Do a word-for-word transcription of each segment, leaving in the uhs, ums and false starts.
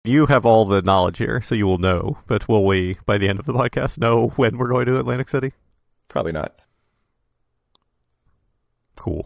You have all the knowledge here, so you will know, but will we, by the end of the podcast, know when we're going to Atlantic City? Probably not. Cool.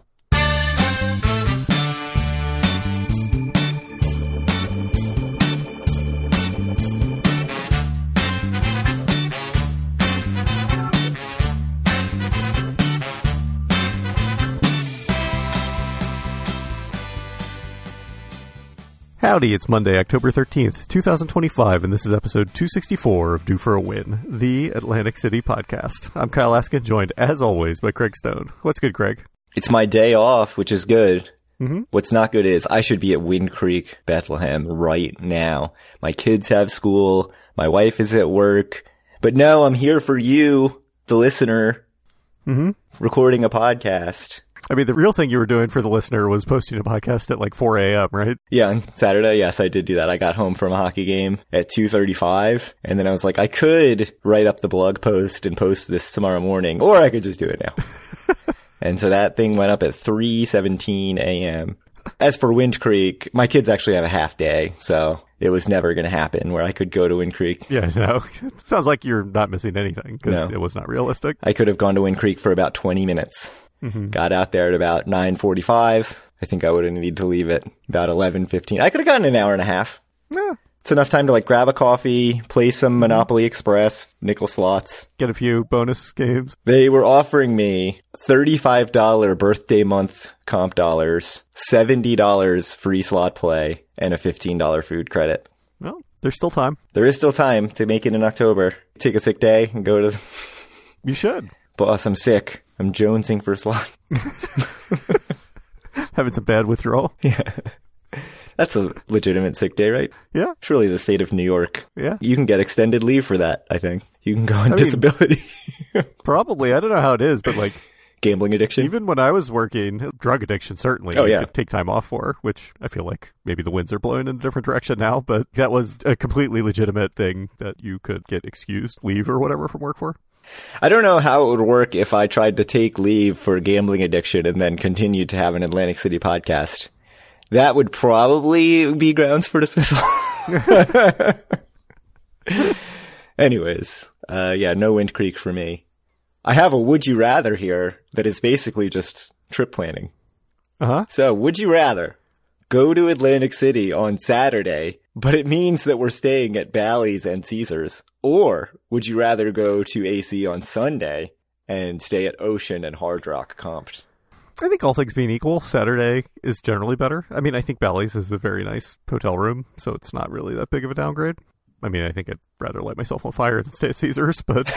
Howdy, it's Monday, October thirteenth, twenty twenty-five, and this is episode two sixty-four of Due for a Win, the Atlantic City podcast. I'm Kyle Askin, joined, as always, by Craig Stone. What's good, Craig? It's my day off, which is good. Mm-hmm. What's not good is I should be at Wind Creek, Bethlehem right now. My kids have school, my wife is at work, but no, I'm here for you, the listener, mm-hmm. recording a podcast. I mean, the real thing you were doing for the listener was posting a podcast at like four a.m., right? Yeah, on Saturday, yes, I did do that. I got home from a hockey game at two thirty-five, and then I was like, I could write up the blog post and post this tomorrow morning, or I could just do it now. And so that thing went up at three seventeen a.m. As for Wind Creek, my kids actually have a half day, so it was never going to happen where I could go to Wind Creek. Yeah, no. It sounds like you're not missing anything, because No. it was not realistic. I could have gone to Wind Creek for about twenty minutes. Mm-hmm. Got out there at about nine forty-five. I think I would have needed to leave at about eleven fifteen. I could have gotten an hour and a half. Yeah. It's enough time to like grab a coffee, play some Monopoly Express, nickel slots. Get a few bonus games. They were offering me thirty-five dollars birthday month comp dollars, seventy dollars free slot play, and a fifteen dollars food credit. Well, there's still time. There is still time to make it in October. Take a sick day and go to... You should. Boss, I'm sick. I'm jonesing for slots. Having some bad withdrawal. Yeah. That's a legitimate sick day, right? Yeah. Surely the state of New York. Yeah. You can get extended leave for that, I think. You can go on I mean- disability. Probably. I don't know how it is, but like, Gambling addiction. even when I was working, drug addiction certainly Oh, you yeah. could take time off for, which I feel like maybe the winds are blowing in a different direction now, but that was a completely legitimate thing that you could get excused leave or whatever from work for. I don't know how it would work if I tried to take leave for gambling addiction and then continued to have an Atlantic City podcast. That would probably be grounds for dismissal. Anyways, uh, yeah, no Wind Creek for me. I have a would you rather here that is basically just trip planning. Uh-huh. So, would you rather go to Atlantic City on Saturday, but it means that we're staying at Bally's and Caesars? Or would you rather go to A C on Sunday and stay at Ocean and Hard Rock comped? I think all things being equal, Saturday is generally better. I mean, I think Bally's is a very nice hotel room, so it's not really that big of a downgrade. I mean, I think I'd rather light myself on fire than stay at Caesars, but...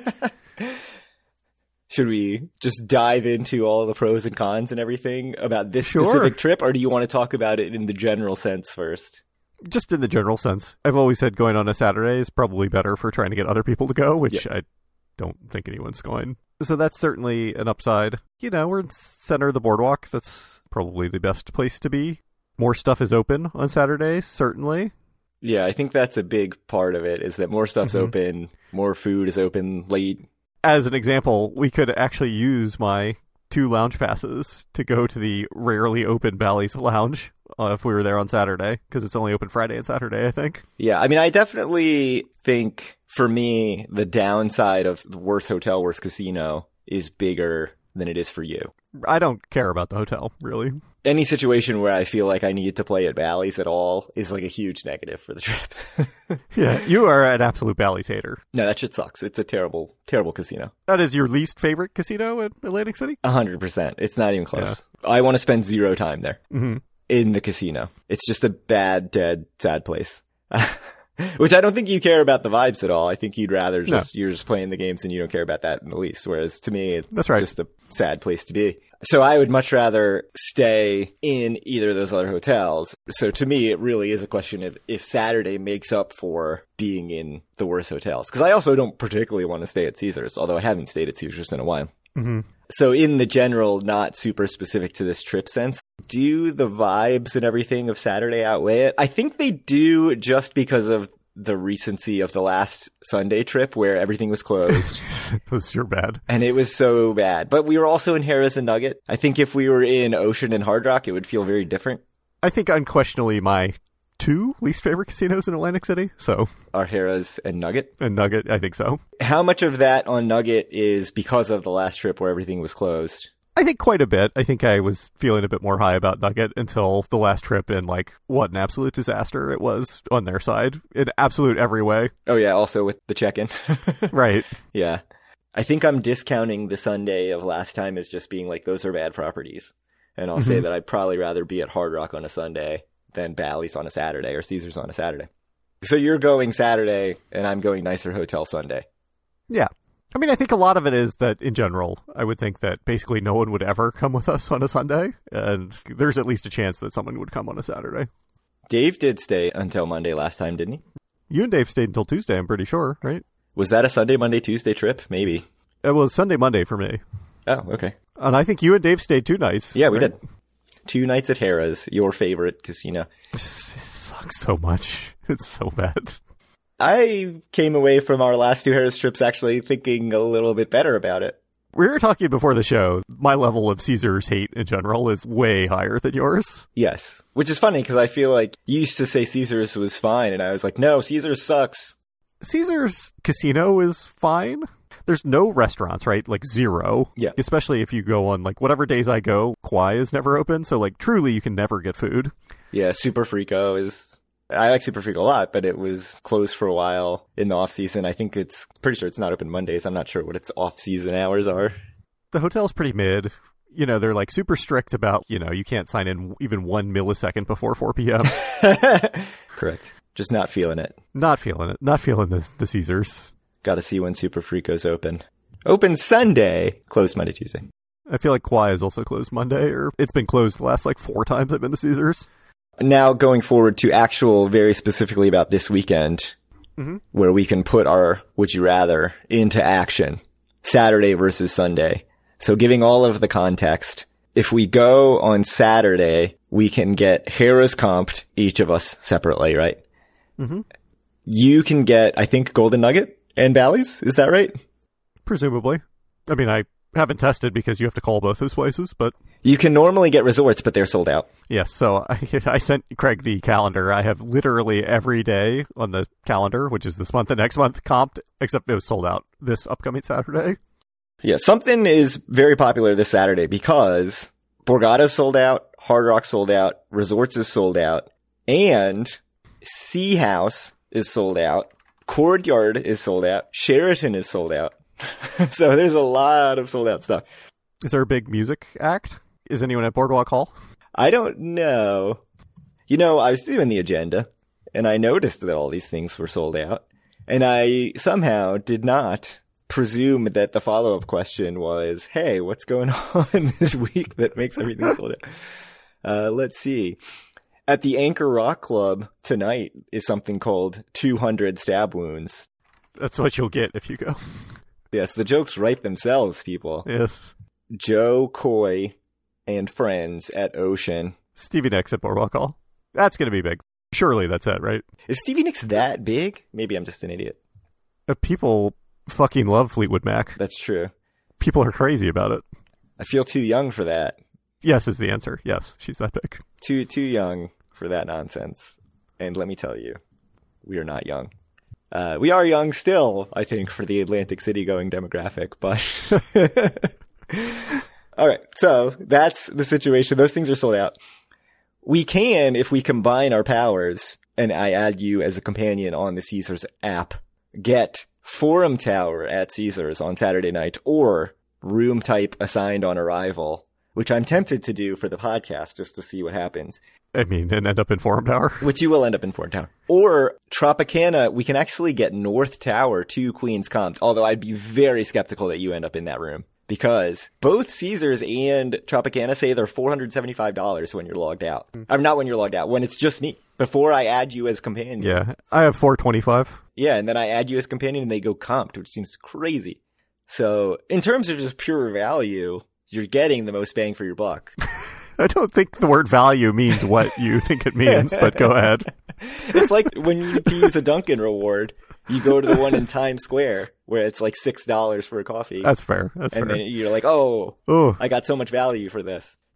Should we just dive into all the pros and cons and everything about this Sure. specific trip, or do you want to talk about it in the general sense first? just in the general sense. I've always said going on a Saturday is probably better for trying to get other people to go, which yeah. I don't think anyone's going. So that's certainly an upside. You know, we're in center of the boardwalk. That's probably the best place to be. More stuff is open on Saturdays, certainly. Yeah, I think that's a big part of it, is that more stuff's Mm-hmm. open, more food is open late. As an example, we could actually use my two lounge passes to go to the rarely open Bally's Lounge uh, if we were there on Saturday, because it's only open Friday and Saturday, I think. Yeah, I mean, I definitely think, for me, the downside of the worst hotel, worst casino is bigger than it is for you. I don't care about the hotel, really. Any situation where I feel like I need to play at Bally's at all is like a huge negative for the trip. Yeah, you are an absolute Bally's hater. No, that shit sucks. It's a terrible, terrible casino. That is your least favorite casino in Atlantic City? A hundred percent. It's not even close. I want to spend zero time there Mm-hmm. in the casino. It's just a bad, dead, sad place. Which I don't think you care about the vibes at all. I think you'd rather just, No. you're just playing the games and you don't care about that in the least. Whereas to me, it's That's right. just a sad place to be. So I would much rather stay in either of those other hotels. So to me, it really is a question of if Saturday makes up for being in the worst hotels. Because I also don't particularly want to stay at Caesars, although I haven't stayed at Caesars in a while. Mm-hmm. So in the general, not super specific to this trip sense, do the vibes and everything of Saturday outweigh it? I think they do, just because of the recency of the last Sunday trip where everything was closed. It was sure bad. And it was so bad. But we were also in Harrah's and Nugget. I think if we were in Ocean and Hard Rock, it would feel very different. I think unquestionably my two least favorite casinos in Atlantic City. So Are Harrah's and Nugget? And Nugget, I think so. How much of that on Nugget is because of the last trip where everything was closed? I think quite a bit. I think I was feeling a bit more high about Nugget until the last trip, and like what an absolute disaster it was on their side in absolute every way. Oh yeah, also with the check-in. Right. Yeah. I think I'm discounting the Sunday of last time as just being like, those are bad properties. And I'll mm-hmm. say that I'd probably rather be at Hard Rock on a Sunday than Bally's on a Saturday or Caesars on a Saturday. So you're going Saturday and I'm going Nicer Hotel Sunday. Yeah. I mean, I think a lot of it is that, in general, I would think that basically no one would ever come with us on a Sunday, and there's at least a chance that someone would come on a Saturday. Dave did stay until Monday last time, didn't he? You and Dave stayed until Tuesday, I'm pretty sure, right? Was that a Sunday, Monday, Tuesday trip? Maybe. It was Sunday, Monday for me. Oh, okay. And I think you and Dave stayed two nights. Yeah, we right? did. Two nights at Harrah's, your favorite casino. It sucks so much. It's so bad. I came away from our last two Harrah's trips actually thinking a little bit better about it. We were talking before the show. My level of Caesars hate in general is way higher than yours. Yes. Which is funny because I feel like you used to say Caesars was fine, and I was like, no, Caesars sucks. Caesars Casino is fine. There's no restaurants, right? Like zero. Yeah. Especially if you go on like whatever days I go, Kauai is never open. So like truly you can never get food. Yeah, Super Frico is... I like Super Frico a lot, but it was closed for a while in the off season. I think it's pretty sure it's not open Mondays. I'm not sure what its off season hours are. The hotel's pretty mid. You know, they're like super strict about, you know, you can't sign in even one millisecond before four p.m. Correct. Just not feeling it. Not feeling it. Not feeling the, the Caesars. Got to see when Super Frico's open. Open Sunday, closed Monday, Tuesday. I feel like Kauai is also closed Monday, or it's been closed the last like four times I've been to Caesars. Now going forward to actual, very specifically about this weekend, mm-hmm. where we can put our Would You Rather into action. Saturday versus Sunday. So giving all of the context, if we go on Saturday, we can get Harrah's comped, each of us separately, right? Mm-hmm. You can get, I think, Golden Nugget and Bally's. Is that right? Presumably. I mean, I haven't tested because you have to call both those places, but... You can normally get resorts, but they're sold out. Yes, so I, I sent Craig the calendar. I have literally every day on the calendar, which is this month and next month, comped, except it was sold out this upcoming Saturday. Yeah, something is very popular this Saturday because Borgata's sold out, Hard Rock sold out, Resorts is sold out, and Sea House is sold out, Courtyard is sold out, Sheraton is sold out. So there's a lot of sold out stuff. Is there a big music act? Is anyone at Boardwalk Hall? I don't know. You know, I was doing the agenda, and I noticed that all these things were sold out, and I somehow did not presume that the follow-up question was, hey, what's going on this week that makes everything sold out? Uh, let's see. At the Anchor Rock Club tonight is something called two hundred Stab Wounds. That's what you'll get if you go. Yes, the jokes write themselves, people. Yes. Joe Coy and friends at Ocean. Stevie Nicks at Boardwalk Hall. That's going to be big. Surely that's it, right? Is Stevie Nicks that big? Maybe I'm just an idiot. Uh, people fucking love Fleetwood Mac. That's true. People are crazy about it. I feel too young for that. Yes is the answer. Yes, she's that big. Too too young for that nonsense. And let me tell you, we are not young. Uh, we are young still, I think, for the Atlantic City going demographic, but... All right, so that's the situation. Those things are sold out. We can, if we combine our powers, and I add you as a companion on the Caesars app, get Forum Tower at Caesars on Saturday night, or room type assigned on arrival, which I'm tempted to do for the podcast just to see what happens. I mean, and end up in Forum Tower. Which you will end up in Forum Tower. Or Tropicana, we can actually get North Tower to Queens comped, although I'd be very skeptical that you end up in that room. Because both Caesars and Tropicana say they're four hundred seventy-five dollars when you're logged out. Mm. I'm not when you're logged out, when it's just me. Before I add you as companion. Yeah, I have four twenty-five. Yeah, and then I add you as companion and they go comped, which seems crazy. So, in terms of just pure value, you're getting the most bang for your buck. I don't think the word value means what you think it means, but go ahead. It's like when you use a Dunkin' reward, you go to the one in Times Square where it's like six dollars for a coffee. That's fair. That's and fair. And then you're like, oh, Ooh. I got so much value for this.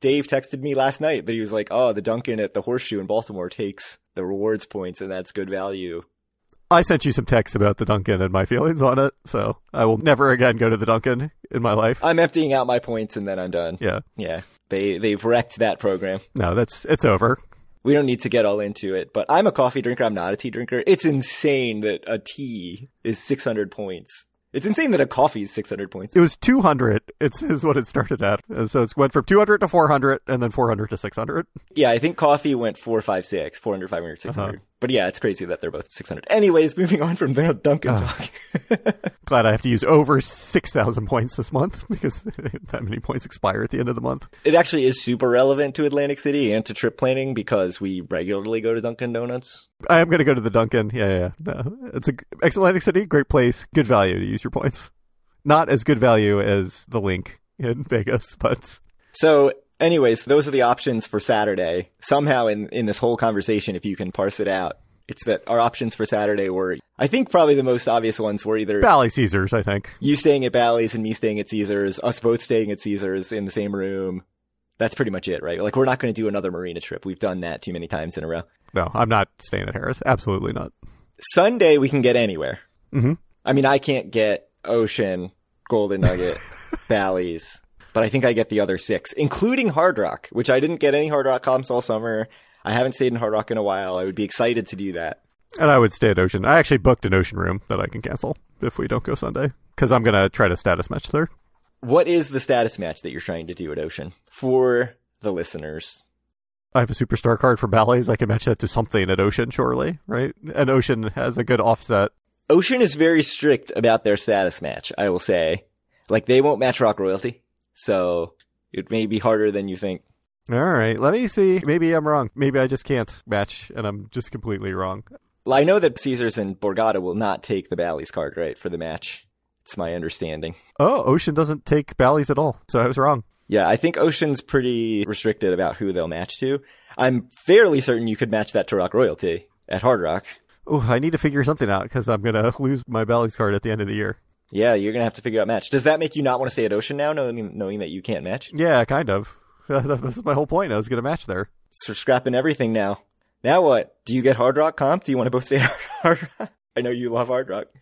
Dave texted me last night that he was like, oh, the Dunkin' at the Horseshoe in Baltimore takes the rewards points, and that's good value. I sent you some texts about the Dunkin' and my feelings on it, so I will never again go to the Dunkin' in my life. I'm emptying out my points and then I'm done. Yeah. Yeah. They, they've wrecked that program. No, that's, it's over. We don't need to get all into it, but I'm a coffee drinker. I'm not a tea drinker. It's insane that a tea is six hundred points. It's insane that a coffee is six hundred points. It was two hundred. It's is what it started at. And so it went from two hundred to four hundred and then four hundred to six hundred. Yeah, I think coffee went four, five, six, four hundred, five hundred, six hundred. Uh-huh. But yeah, it's crazy that they're both six hundred. Anyways, moving on from the Dunkin' uh, talk. Glad I have to use over six thousand points this month because that many points expire at the end of the month. It actually is super relevant to Atlantic City and to trip planning because we regularly go to Dunkin' Donuts. I am going to go to the Dunkin'. Yeah, yeah, yeah. No, it's a Atlantic City, great place, good value to use your points. Not as good value as the Link in Vegas, but... So, anyways, those are the options for Saturday. Somehow in, in this whole conversation, if you can parse it out, it's that our options for Saturday were, I think probably the most obvious ones were either... Bally Caesars, I think. You staying at Bally's and me staying at Caesars, us both staying at Caesars in the same room. That's pretty much it, right? Like, we're not going to do another marina trip. We've done that too many times in a row. No, I'm not staying at Harris. Absolutely not. Sunday, we can get anywhere. Mm-hmm. I mean, I can't get Ocean, Golden Nugget, Bally's, but I think I get the other six, including Hard Rock, which I didn't get any Hard Rock comps all summer. I haven't stayed in Hard Rock in a while. I would be excited to do that. And I would stay at Ocean. I actually booked an Ocean room that I can cancel if we don't go Sunday, because I'm going to try to status match there. What is the status match that you're trying to do at Ocean for the listeners? I have a superstar card for Bally's. I can match that to something at Ocean, surely, right? And Ocean has a good offset. Ocean is very strict about their status match, I will say. Like, they won't match Rock Royalty, so it may be harder than you think. All right, let me see. Maybe I'm wrong. Maybe I just can't match, and I'm just completely wrong. Well, I know that Caesars and Borgata will not take the Bally's card, right, for the match. It's my understanding. Oh, Ocean doesn't take Bally's at all, so I was wrong. Yeah, I think Ocean's pretty restricted about who they'll match to. I'm fairly certain you could match that to Rock Royalty at Hard Rock. Oh, I need to figure something out because I'm going to lose my Bally's card at the end of the year. Yeah, you're going to have to figure out match. Does that make you not want to stay at Ocean now, knowing, knowing that you can't match? Yeah, kind of. This is my whole point. I was going to match there. So scrapping everything now. Now what? Do you get Hard Rock comp? Do you want to both stay at Hard Rock? I know you love Hard Rock.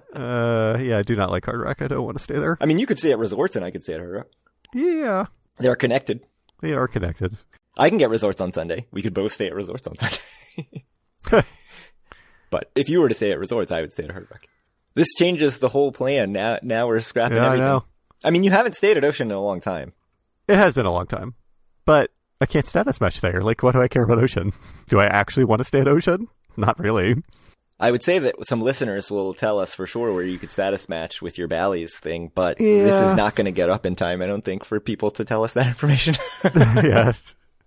uh, yeah, I do not like Hard Rock. I don't want to stay there. I mean, you could stay at Resorts and I could stay at Hard Rock. Yeah. They're connected. They are connected. I can get Resorts on Sunday. We could both stay at Resorts on Sunday. But if you were to stay at Resorts, I would stay at Hard Rock. This changes the whole plan. Now now we're scrapping yeah, everything. I know. I mean, you haven't stayed at Ocean in a long time. It has been a long time. But I can't status match there. Like, what do I care about Ocean? Do I actually want to stay at Ocean? Not really. I would say that some listeners will tell us for sure where you could status match with your Bally's thing, but yeah. This is not going to get up in time, I don't think, for people to tell us that information. Yeah.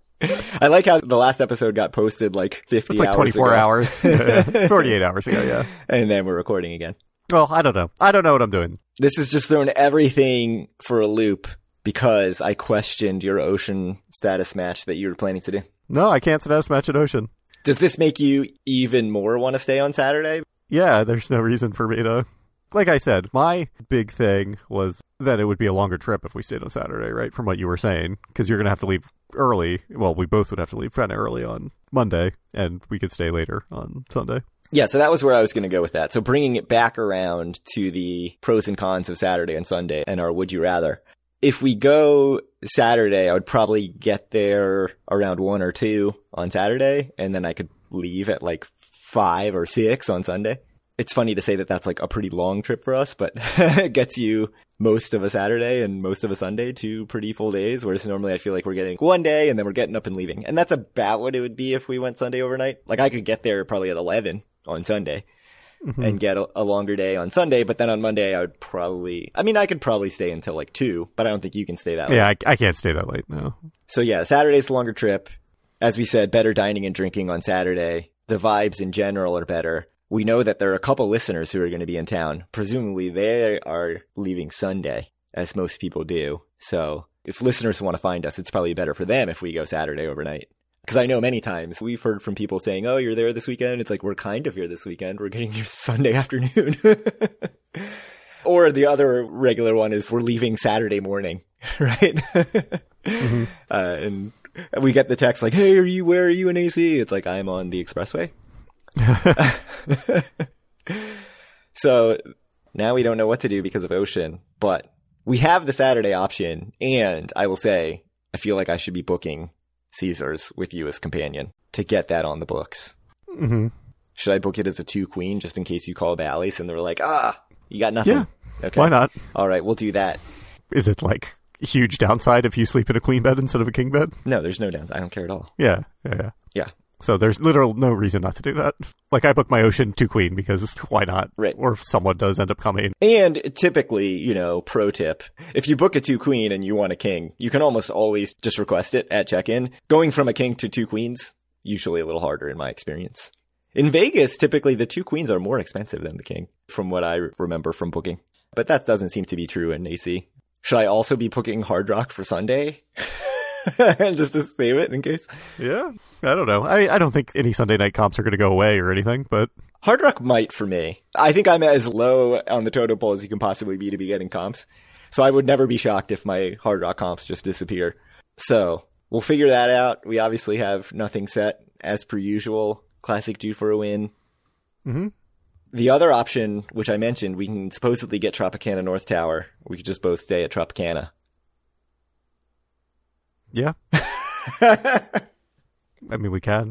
I like how the last episode got posted like fifty it's like hours twenty-four ago. hours. Yeah, forty-eight hours ago, yeah. And then we're recording again. Well, I don't know. I don't know what I'm doing. This has just thrown everything for a loop because I questioned your Ocean status match that you were planning to do. No, I can't status match at Ocean. Does this make you even more want to stay on Saturday? Yeah, there's no reason for me to... Like I said, my big thing was that it would be a longer trip if we stayed on Saturday, right? From what you were saying. Because you're going to have to leave early. Well, we both would have to leave kind of early on Monday, and we could stay later on Sunday. Yeah, so that was where I was going to go with that. So bringing it back around to the pros and cons of Saturday and Sunday and our would you rather. If we go Saturday, I would probably get there around one or two on Saturday, and then I could leave at like five or six on Sunday. It's funny to say that that's like a pretty long trip for us, but it gets you most of a Saturday and most of a Sunday, two pretty full days, whereas normally I feel like we're getting one day and then we're getting up and leaving. And that's about what it would be if we went Sunday overnight. Like I could get there probably at eleven on Sunday mm-hmm. and get a, a longer day on Sunday, but then on Monday I would probably, I mean, I could probably stay until like two, but I don't think you can stay that yeah, late. Yeah, I, I can't stay that late, no. So yeah, Saturday's the longer trip. As we said, better dining and drinking on Saturday. The vibes in general are better. We know that there are a couple listeners who are going to be in town. Presumably they are leaving Sunday, as most people do. So if listeners want to find us, it's probably better for them if we go Saturday overnight. Because I know many times we've heard from people saying, oh, you're there this weekend. It's like, we're kind of here this weekend. We're getting here Sunday afternoon. Or the other regular one is we're leaving Saturday morning. right? mm-hmm. uh, and we get the text like, hey, are you, where are you in A C? It's like, I'm on the expressway. So now we don't know what to do because of Ocean, but we have the Saturday option. And I will say, I feel like I should be booking Caesars with you as companion to get that on the books. Mm-hmm. Should I book it as a two queen just in case you call Bally's and they're like, ah, you got nothing? Yeah. Okay. Why not? All right, we'll do that. Is it like a huge downside if you sleep in a queen bed instead of a king bed? No, there's no downside. I don't care at all. Yeah, yeah, yeah. Yeah. So there's literal no reason not to do that. Like I booked my Ocean two queen because why not? Right. Or if someone does end up coming. And typically, you know, pro tip, if you book a two queen and you want a king, you can almost always just request it at check-in. Going from a king to two queens, usually a little harder in my experience. In Vegas, typically the two queens are more expensive than the king, from what I remember from booking. But that doesn't seem to be true in A C. Should I also be booking Hard Rock for Sunday? Just to save it in case? Yeah, I don't know. I, I don't think any Sunday night comps are going to go away or anything, but... Hard Rock might for me. I think I'm as low on the totem pole as you can possibly be to be getting comps. So I would never be shocked if my Hard Rock comps just disappear. So we'll figure that out. We obviously have nothing set as per usual. Classic due for a win. Mm-hmm. The other option, which I mentioned, we can supposedly get Tropicana North Tower. We could just both stay at Tropicana. Yeah. I mean, we can.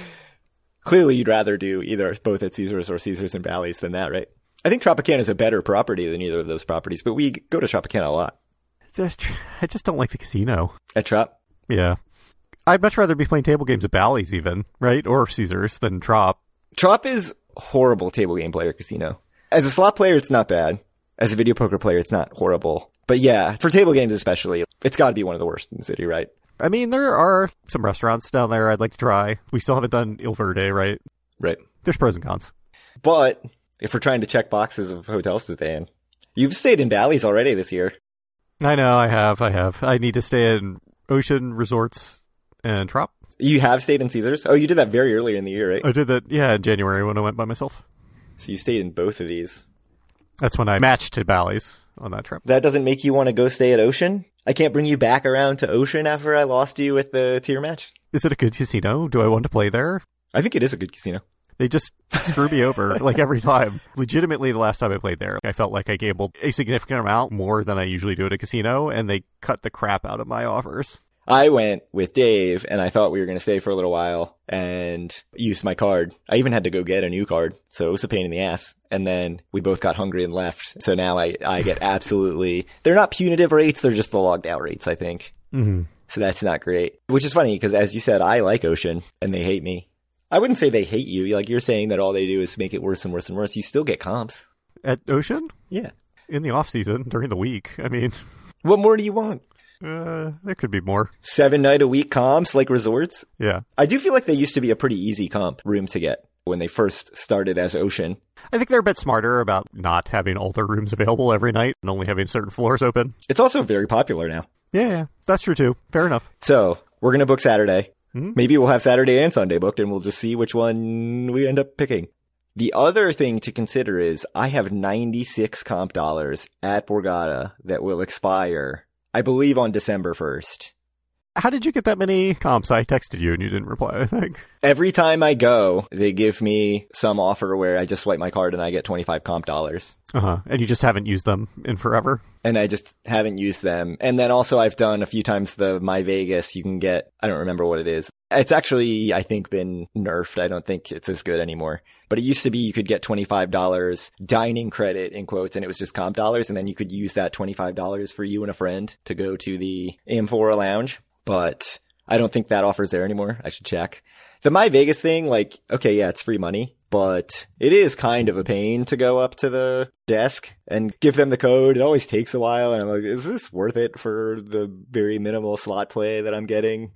Clearly, you'd rather do either both at Caesars or Caesars and Bally's than that, right? I think Tropicana is a better property than either of those properties, but we go to Tropicana a lot. Just, I just don't like the casino. At Trop? Yeah. I'd much rather be playing table games at Bally's even, right? Or Caesars than Trop. Trop is horrible table game player casino. As a slot player, it's not bad. As a video poker player, it's not horrible. But yeah, for table games especially, it's got to be one of the worst in the city, right? I mean, there are some restaurants down there I'd like to try. We still haven't done Il Verde, right? Right. There's pros and cons. But if we're trying to check boxes of hotels to stay in, you've stayed in Bally's already this year. I know, I have, I have. I need to stay in Ocean Resorts and Trop. You have stayed in Caesars? Oh, you did that very early in the year, right? I did that, yeah, in January when I went by myself. So you stayed in both of these. That's when I matched to Bally's on that trip. That doesn't make you want to go stay at Ocean? I can't bring you back around to Ocean after I lost you with the tier match? Is it a good casino? Do I want to play there? I think it is a good casino. They just screw me over, like, every time. Legitimately, the last time I played there, I felt like I gambled a significant amount more than I usually do at a casino, and they cut the crap out of my offers. I went with Dave, and I thought we were going to stay for a little while, and used my card. I even had to go get a new card, so it was a pain in the ass. And then we both got hungry and left. So now I, I get absolutely... They're not punitive rates, they're just the logged out rates, I think. Mm-hmm. So that's not great. Which is funny, because as you said, I like Ocean, and they hate me. I wouldn't say they hate you. Like, you're saying that all they do is make it worse and worse and worse. You still get comps. At Ocean? Yeah. In the off-season, during the week. I mean... What more do you want? Uh, there could be more. Seven night a week comps like resorts? Yeah. I do feel like they used to be a pretty easy comp room to get when they first started as Ocean. I think they're a bit smarter about not having all their rooms available every night and only having certain floors open. It's also very popular now. Yeah, yeah. That's true too. Fair enough. So, we're going to book Saturday. Mm-hmm. Maybe we'll have Saturday and Sunday booked and we'll just see which one we end up picking. The other thing to consider is I have ninety-six comp dollars at Borgata that will expire, I believe, on December first. How did you get that many comps? I texted you and you didn't reply, I think. Every time I go, they give me some offer where I just swipe my card and I get twenty-five comp dollars. Uh-huh. And you just haven't used them in forever? And I just haven't used them. And then also I've done a few times the My Vegas. You can get, I don't remember what it is. It's actually, I think, been nerfed. I don't think it's as good anymore. But it used to be you could get twenty-five dollars dining credit, in quotes, and it was just comp dollars. And then you could use that twenty-five dollars for you and a friend to go to the Amphora Lounge. But I don't think that offer's there anymore. I should check. The My Vegas thing, like, okay, yeah, it's free money, but it is kind of a pain to go up to the desk and give them the code. It always takes a while, and I'm like, is this worth it for the very minimal slot play that I'm getting?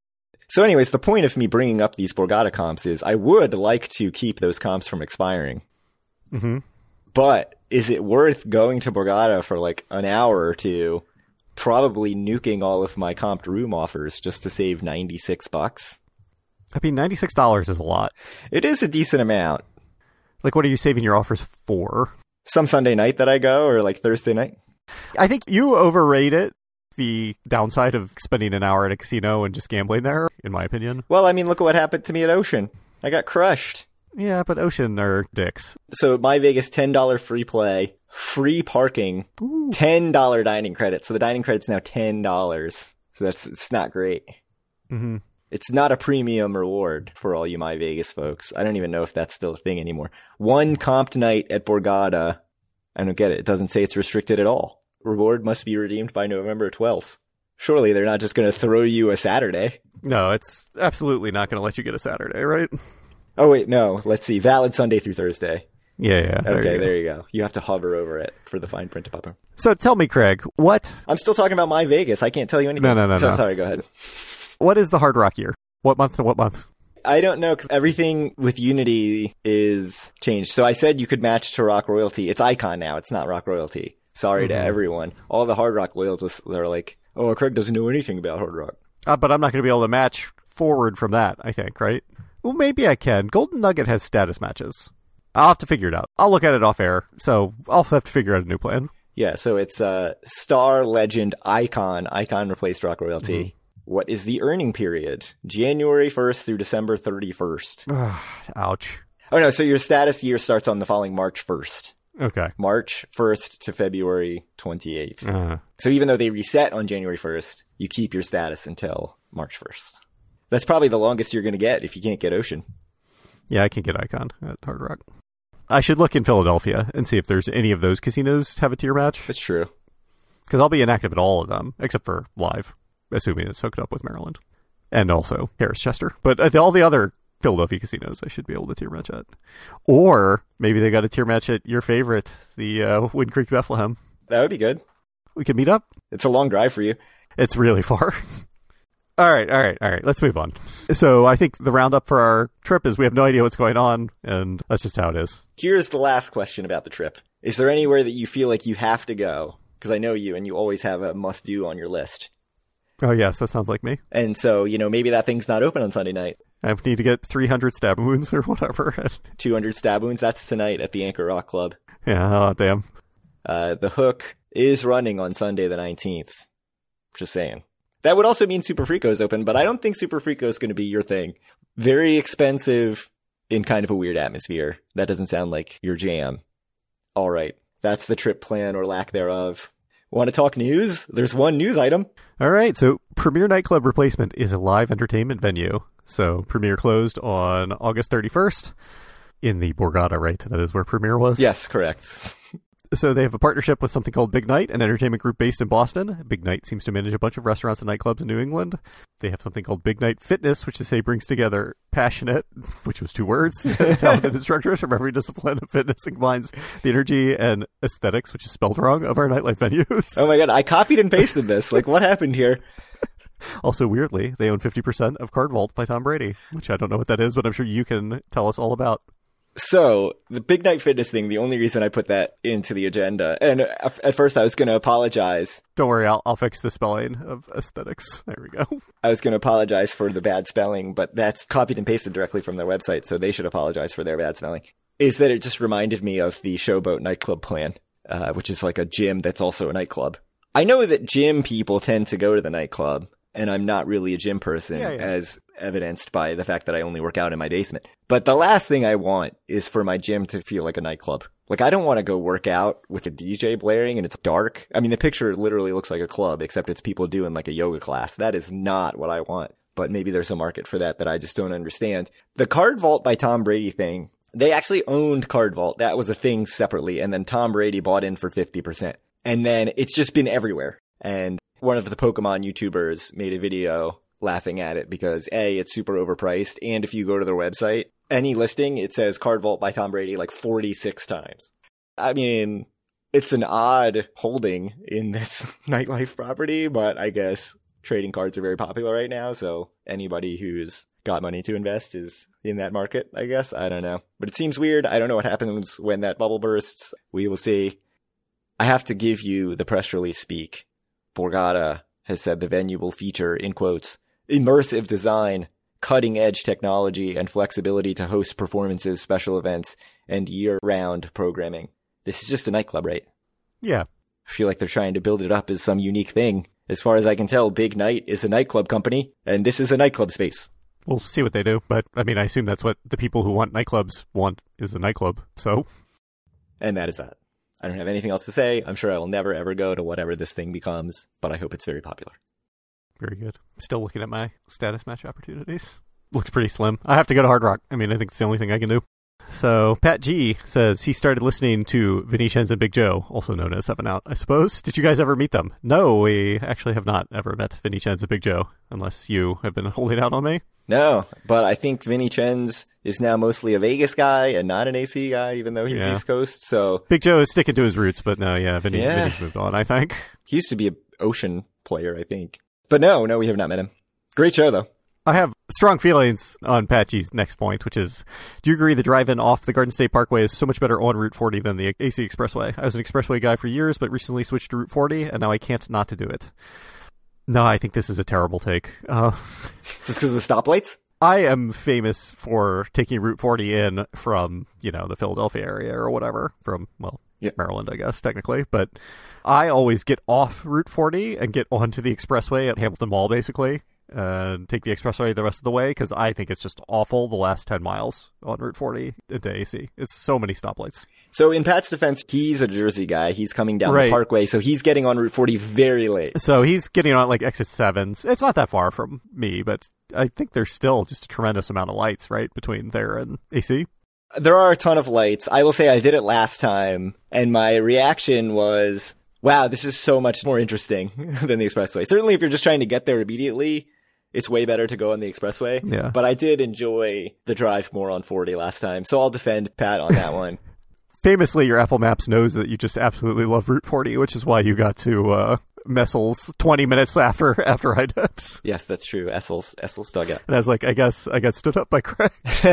So anyways, the point of me bringing up these Borgata comps is I would like to keep those comps from expiring. Mm-hmm. But is it worth going to Borgata for like an hour or two, probably nuking all of my comped room offers just to save ninety-six bucks? I mean, ninety-six dollars is a lot. It is a decent amount. Like, what are you saving your offers for? Some Sunday night that I go, or like Thursday night. I think you overrate it the downside of spending an hour at a casino and just gambling there, in my opinion. Well, I mean, look at what happened to me at Ocean. I got crushed. Yeah, but Ocean are dicks. So My Vegas, ten dollars free play, free parking, Ooh. ten dollars dining credit. So the dining credit's now ten dollars. So that's it's not great. Mm-hmm. It's not a premium reward for all you My Vegas folks. I don't even know if that's still a thing anymore. One comped night at Borgata. I don't get it. It doesn't say it's restricted at all. Reward must be redeemed by November twelfth. Surely they're not just going to throw you a Saturday. No, it's absolutely not going to let you get a Saturday, right? Oh, wait, no. Let's see. Valid Sunday through Thursday. Yeah, yeah. There Okay, you there you go. You have to hover over it for the fine print to pop up. So tell me, Craig, what I'm still talking about My Vegas. I can't tell you anything. No, no, no, So no. sorry, go ahead. what is the Hard Rock year? What month to what month? I don't know, because everything with Unity is changed. So I said you could match to Rock Royalty. It's Icon now. It's not Rock Royalty. Sorry Mm-hmm. to everyone. All the Hard Rock loyalists are like, oh, Craig doesn't know anything about Hard Rock. Uh, but I'm not going to be able to match forward from that, I think, right? Well, maybe I can. Golden Nugget has status matches. I'll have to figure it out. I'll look at it off air, so I'll have to figure out a new plan. Yeah, so it's uh, Star Legend Icon. Icon replaced Rock Royalty. Mm-hmm. What is the earning period? January first through December thirty-first. Ouch. Oh, no, so your status year starts on the following March first. Okay. March first to February twenty-eighth. Uh, So even though they reset on January first, you keep your status until March first. That's probably the longest you're going to get if you can't get Ocean. yeah, I can get Icon at Hard Rock. I should look in Philadelphia and see if there's any of those casinos have a tier match, That's true. because I'll be inactive at all of them, except for Live, assuming it's hooked up with Maryland. And also Harris Chester. But uh, the, all the other Philadelphia casinos I should be able to tier match at. Or maybe they got a tier match at your favorite, the uh, Wind Creek Bethlehem. That would be good. We can meet up. It's a long drive for you. It's really far. all right, all right, all right. Let's move on. So I think the roundup for our trip is we have no idea what's going on, and that's just how it is. Here's the last question about the trip. Is there anywhere that you feel like you have to go? Because I know you, and you always have a must-do on your list. Oh, yes, that sounds like me. And so, you know, maybe that thing's not open on Sunday night. I need to get three hundred stab wounds or whatever. two hundred stab wounds, that's tonight at the Anchor Rock Club. yeah, oh, damn. Uh, the Hook is running on Sunday the nineteenth. Just saying. That would also mean Super Freako is open, but I don't think Super Freako is going to be your thing. Very expensive in kind of a weird atmosphere. That doesn't sound like your jam. All right. That's the trip plan or lack thereof. Want to talk news? There's one news item. All right, so Premier Nightclub Replacement is a live entertainment venue. So Premier closed on August thirty-first in the Borgata, right? That is where Premier was? Yes, correct. So they have a partnership with something called Big Night, an entertainment group based in Boston. Big Night seems to manage a bunch of restaurants and nightclubs in New England. They have something called Big Night Fitness, which they say brings together passionate, which was two words, talented instructors from every discipline of fitness and combines the energy and aesthetics, which is spelled wrong, of our nightlife venues. Oh my god, I copied and pasted this. Like, what happened here? Also, weirdly, they own fifty percent of Card Vault by Tom Brady, which I don't know what that is, but I'm sure you can tell us all about. So, the Big Night Fitness thing, the only reason I put that into the agenda, and at first I was going to apologize. Don't worry, I'll, I'll fix the spelling of aesthetics. There we go. I was going to apologize for the bad spelling, but that's copied and pasted directly from their website, so they should apologize for their bad spelling. Is that it just reminded me of the Showboat nightclub plan, uh, which is like a gym that's also a nightclub. I know that gym people tend to go to the nightclub, and I'm not really a gym person, Yeah, yeah. as evidenced by the fact that I only work out in my basement. But the last thing I want is for my gym to feel like a nightclub. Like, I don't want to go work out with a D J blaring and it's dark. I mean, the picture literally looks like a club, except it's people doing like a yoga class. That is not what I want. But maybe there's a market for that that I just don't understand. The Card Vault by Tom Brady thing, they actually owned Card Vault. That was a thing separately. And then Tom Brady bought in for fifty percent. And then it's just been everywhere. And one of the Pokemon YouTubers made a video laughing at it because A, it's super overpriced. And if you go to their website, any listing, it says Card Vault by Tom Brady like forty-six times. I mean, it's an odd holding in this nightlife property, but I guess trading cards are very popular right now. So anybody who's got money to invest is in that market, I guess. I don't know. But it seems weird. I don't know what happens when that bubble bursts. We will see. I have to give you the press release speak. Borgata has said the venue will feature, in quotes, immersive design, cutting-edge technology, and flexibility to host performances, special events, and year-round programming. This is just a nightclub, right? Yeah. I feel like they're trying to build it up as some unique thing. As far as I can tell, Big Night is a nightclub company, and this is a nightclub space. We'll see what they do, but I mean, I assume that's what the people who want nightclubs want is a nightclub, so. And that is that. I don't have anything else to say. I'm sure I will never ever go to whatever this thing becomes, but I hope it's very popular. Very good. Still looking at my status match opportunities. Looks pretty slim. I have to go to Hard Rock. I mean, I think it's the only thing I can do. So, Pat G says he started listening to Vinny Chens and Big Joe, also known as Seven Out, I suppose. Did you guys ever meet them? No, we actually have not ever met Vinny Chens and Big Joe, unless you have been holding out on me. No, but I think Vinny Chens is now mostly a Vegas guy and not an A C guy, even though he's yeah. East Coast, so... Big Joe is sticking to his roots, but no, yeah, Vinny, yeah. Vinny's moved on, I think. He used to be an Ocean player, I think. But no, no, we have not met him. Great show, though. I have strong feelings on Pat G's next point, which is, do you agree the drive-in off the Garden State Parkway is so much better on Route forty than the A C Expressway? I was an Expressway guy for years, but recently switched to Route forty, and now I can't not to do it. No, I think this is a terrible take. Uh, Just because of the stoplights? I am famous for taking Route forty in from, you know, the Philadelphia area or whatever, from, well, yeah. Maryland, I guess, technically, but I always get off Route forty and get onto the Expressway at Hamilton Mall, basically. And take the expressway the rest of the way, because I think it's just awful the last ten miles on Route forty into A C. It's so many stoplights. So in Pat's defense, he's a Jersey guy. He's coming down right. the Parkway, so he's getting on Route forty very late. So he's getting on like exit sevens. It's not that far from me, but I think there's still just a tremendous amount of lights, right, between there and A C. There are a ton of lights. I will say I did it last time, and my reaction was, wow, this is so much more interesting than the expressway. Certainly if you're just trying to get there immediately, it's way better to go on the expressway. Yeah. But I did enjoy the drive more on forty last time, so I'll defend Pat on that one. Famously, your Apple Maps knows that you just absolutely love Route forty, which is why you got to uh, Messel's twenty minutes after after I did. Yes, that's true. Essel's, Essel's dugout. And I was like, I guess I got stood up by Craig.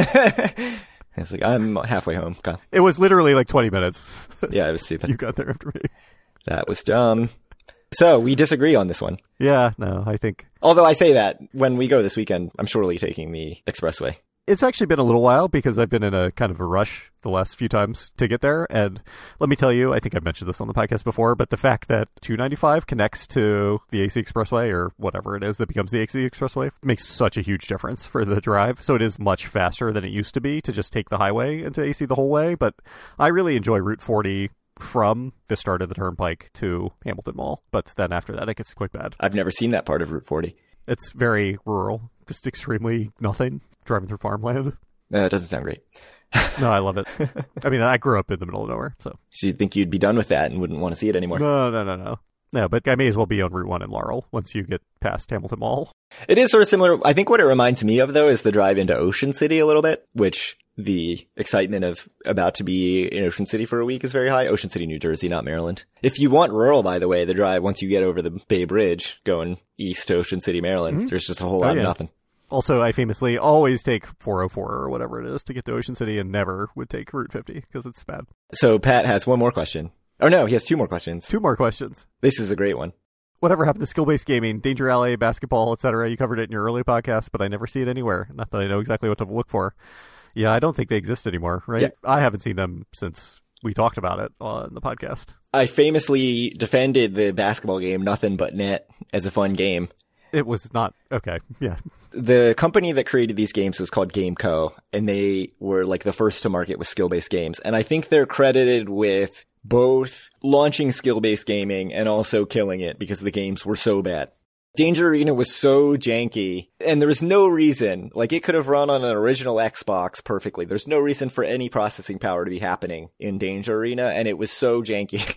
It's like, I'm halfway home. Come. It was literally like twenty minutes. Yeah, it was stupid. You got there after me. That was dumb. So, we disagree on this one. Yeah, no, I think... Although I say that, when we go this weekend, I'm surely taking the expressway. It's actually been a little while because I've been in a kind of a rush the last few times to get there. And let me tell you, I think I've mentioned this on the podcast before, but the fact that two ninety-five connects to the A C Expressway or whatever it is that becomes the A C Expressway makes such a huge difference for the drive. So it is much faster than it used to be to just take the highway into A C the whole way. But I really enjoy Route forty from the start of the Turnpike to Hamilton Mall. But then after that, it gets quite bad. I've never seen that part of Route forty. It's very rural, just extremely nothing, driving through farmland. No, that doesn't sound great. No, I love it. I mean, I grew up in the middle of nowhere, so. So you'd think you'd be done with that and wouldn't want to see it anymore? No, no, no, no. No, but I may as well be on Route one in Laurel once you get past Hamilton Mall. It is sort of similar. I think what it reminds me of, though, is the drive into Ocean City a little bit, which the excitement of about to be in Ocean City for a week is very high. Ocean City, New Jersey, not Maryland. If you want rural, by the way, the drive, once you get over the Bay Bridge going east to Ocean City, Maryland, mm-hmm. there's just a whole lot oh, yeah. of nothing. Also, I famously always take four oh four or whatever it is to get to Ocean City and never would take Route fifty because it's bad. So Pat has one more question. Oh, no, he has two more questions. Two more questions. This is a great one. Whatever happened to skill-based gaming, Danger Alley, basketball, et cetera? You covered it in your early podcast, but I never see it anywhere. Not that I know exactly what to look for. Yeah, I don't think they exist anymore, right? Yeah. I haven't seen them since we talked about it on the podcast. I famously defended the basketball game, Nothing But Net, as a fun game. It was not... Okay, yeah. The company that created these games was called GameCo, and they were like the first to market with skill-based games. And I think they're credited with both launching skill-based gaming and also killing it because the games were so bad. Danger Arena was so janky, and there was no reason, like it could have run on an original Xbox perfectly. There's no reason for any processing power to be happening in Danger Arena, and it was so janky.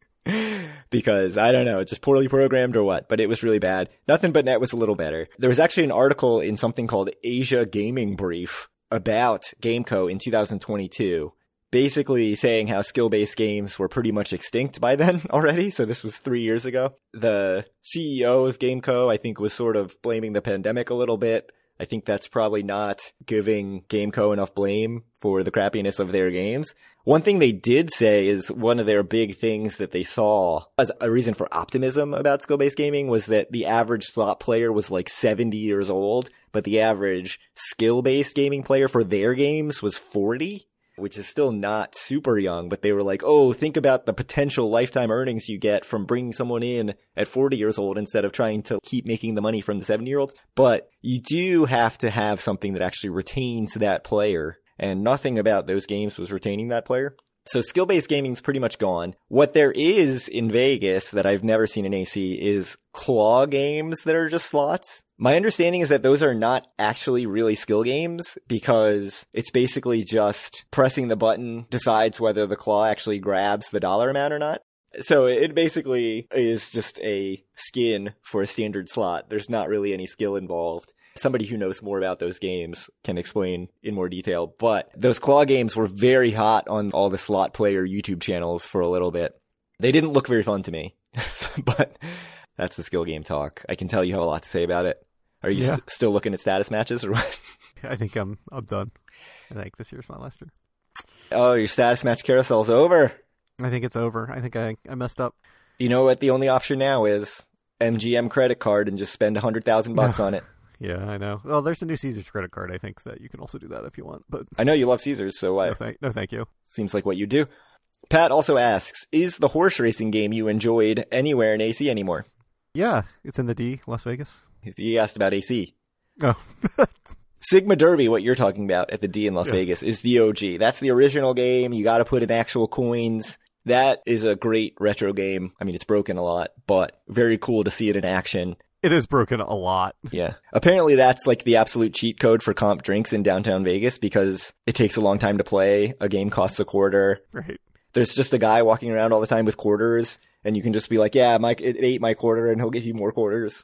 Because, I don't know, it's just poorly programmed or what, but it was really bad. Nothing But Net was a little better. There was actually an article in something called Asia Gaming Brief about GameCo in two thousand twenty-two, basically saying how skill-based games were pretty much extinct by then already. So this was three years ago. The C E O of GameCo, I think, was sort of blaming the pandemic a little bit. I think that's probably not giving GameCo enough blame for the crappiness of their games. One thing they did say is one of their big things that they saw as a reason for optimism about skill-based gaming was that the average slot player was like seventy years old, but the average skill-based gaming player for their games was forty. which is still not super young, but they were like, oh, think about the potential lifetime earnings you get from bringing someone in at forty years old instead of trying to keep making the money from the seventy year olds. But you do have to have something that actually retains that player, and nothing about those games was retaining that player. So skill-based gaming is pretty much gone. What there is in Vegas that I've never seen in A C is claw games that are just slots. My understanding is that those are not actually really skill games because it's basically just pressing the button decides whether the claw actually grabs the dollar amount or not. So it basically is just a skin for a standard slot. There's not really any skill involved. Somebody who knows more about those games can explain in more detail, but those claw games were very hot on all the slot player YouTube channels for a little bit. They didn't look very fun to me, but that's the skill game talk. I can tell you have a lot to say about it. Are you yeah. st- still looking at status matches or what? I think I'm I'm done. I think this year's my last year. Oh, your status match carousel's over. I think it's over. I think I, I messed up. You know what the only option now is? M G M credit card and just spend a hundred thousand bucks on it. Yeah, I know. Well, there's a new Caesars credit card. I think that you can also do that if you want. But I know you love Caesars, so why? No, thank, no, thank you. Seems like what you do. Pat also asks, is the horse racing game you enjoyed anywhere in A C anymore? Yeah, it's in the D, Las Vegas. He asked about A C. Oh. Sigma Derby, what you're talking about at the D in Las yeah. Vegas, is the O G. That's the original game. You got to put in actual coins. That is a great retro game. I mean, it's broken a lot, but very cool to see it in action. It is broken a lot. Yeah. Apparently that's like the absolute cheat code for comp drinks in downtown Vegas because it takes a long time to play. A game costs a quarter. Right. There's just a guy walking around all the time with quarters and you can just be like, yeah, Mike, it ate my quarter and he'll give you more quarters.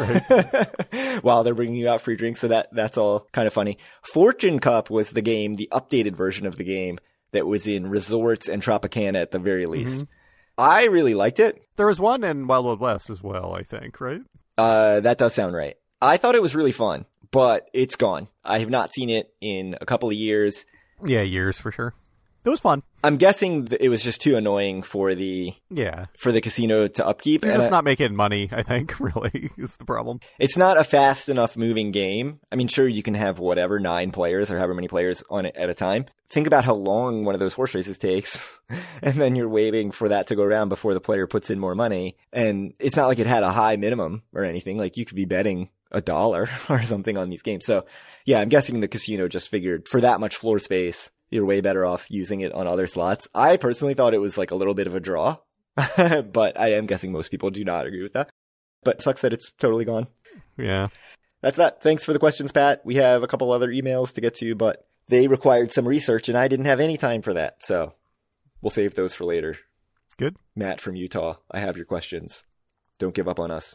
Right. While they're bringing you out free drinks. So that, that's all kind of funny. Fortune Cup was the game, the updated version of the game that was in resorts and Tropicana at the very least. Mm-hmm. I really liked it. There was one in Wild Wild West as well, I think, right? Uh, that does sound right. I thought it was really fun, but it's gone. I have not seen it in a couple of years. Yeah, years for sure. It was fun. I'm guessing that it was just too annoying for the yeah for the casino to upkeep. You're and just I, not making money, I think, really, is the problem. It's not a fast enough moving game. I mean, sure, you can have whatever, nine players or however many players on it at a time. Think about how long one of those horse races takes. And then you're waiting for that to go around before the player puts in more money. And it's not like it had a high minimum or anything. Like you could be betting a dollar or something on these games. So yeah, I'm guessing the casino just figured for that much floor space, you're way better off using it on other slots. I personally thought it was like a little bit of a draw, but I am guessing most people do not agree with that. But it sucks that it's totally gone. Yeah. That's that. Thanks for the questions, Pat. We have a couple other emails to get to, but they required some research and I didn't have any time for that. So we'll save those for later. Good. Matt from Utah, I have your questions. Don't give up on us.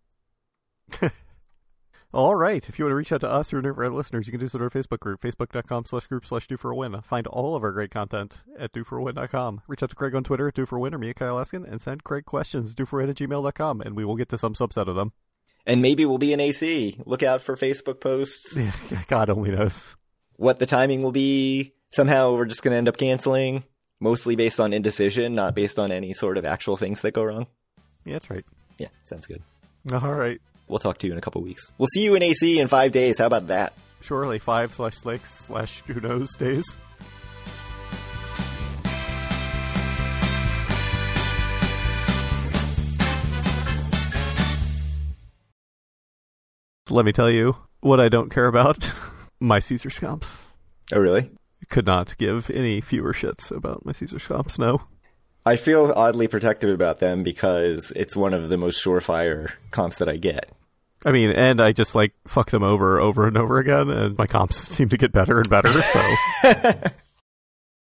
All right. If you want to reach out to us or any of our listeners, you can do so at our Facebook group, facebook.com slash group slash do for a win. Find all of our great content at do for a win dot com. Reach out to Craig on Twitter at do for a win or me at Kyle Askin and send Craig questions at do for a win at gmail dot com and we will get to some subset of them. And maybe we'll be in A C. Look out for Facebook posts. Yeah, God only knows. What the timing will be. Somehow we're just going to end up canceling, mostly based on indecision, not based on any sort of actual things that go wrong. Yeah, that's right. Yeah, sounds good. All right. We'll talk to you in a couple weeks. We'll see you in A C in five days. How about that? Surely five slash six slash who knows days. Let me tell you what I don't care about. My Caesar scomps. Oh, really? Could not give any fewer shits about my Caesar scomps, no. I feel oddly protective about them because it's one of the most surefire comps that I get. I mean, and I just, like, fuck them over over and over again, and my comps seem to get better and better, so...